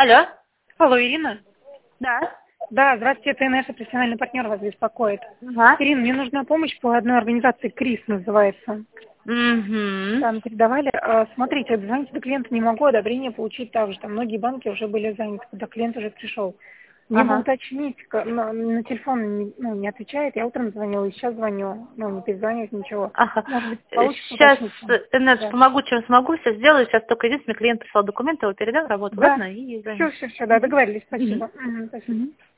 Алло. Алло, Ирина? Да. Да, здравствуйте, это наш профессиональный партнер вас беспокоит. Ага. Ирина, мне нужна помощь по одной организации, КРИС называется. Угу. Там передавали. Смотрите, вот звонить до клиента не могу, одобрение получить также. Там многие банки уже были заняты, когда клиент уже пришел. Мне бы Ага. уточнить, на телефон не отвечает, я утром звонила, и сейчас звоню, не перезванивает ничего. Ага. Может быть, получится Сейчас, уточнить? Инесс, Да. помогу, чем смогу, все сделаю. Сейчас только единственный клиент прислал документы, его передам, работу, Да. ладно? И Все, займусь. да, договорились, Мгм. спасибо. Спасибо. Мгм.